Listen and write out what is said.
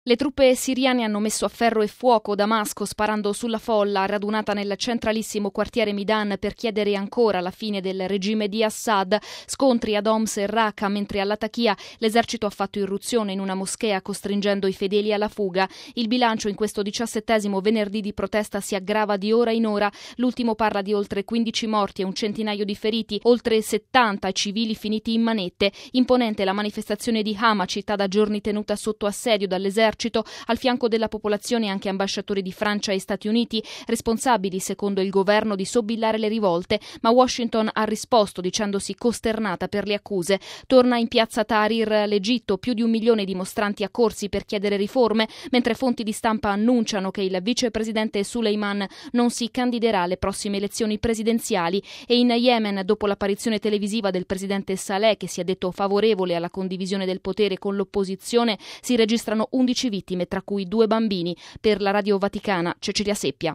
Le truppe siriane hanno messo a ferro e fuoco Damasco sparando sulla folla radunata nel centralissimo quartiere Midan per chiedere ancora la fine del regime di Assad. Scontri ad Homs e Raqqa, mentre a Latakia l'esercito ha fatto irruzione in una moschea costringendo i fedeli alla fuga. Il bilancio in questo 17° venerdì di protesta si aggrava di ora in ora. L'ultimo parla di oltre 15 morti e un centinaio di feriti, oltre 70 civili finiti in manette. Imponente la manifestazione di Hama, città da giorni tenuta sotto assedio dall'esercito. Al fianco della popolazione anche ambasciatori di Francia e Stati Uniti, responsabili secondo il governo di sobillare le rivolte, ma Washington ha risposto dicendosi costernata per le accuse. Torna in piazza Tahrir l'Egitto, più di 1 milione di dimostranti accorsi per chiedere riforme, mentre fonti di stampa annunciano che il vicepresidente Suleiman non si candiderà alle prossime elezioni presidenziali. E in Yemen, dopo l'apparizione televisiva del presidente Saleh, che si è detto favorevole alla condivisione del potere con l'opposizione, si registrano 11 vittime, tra cui 2 bambini. Per la Radio Vaticana, Cecilia Seppia.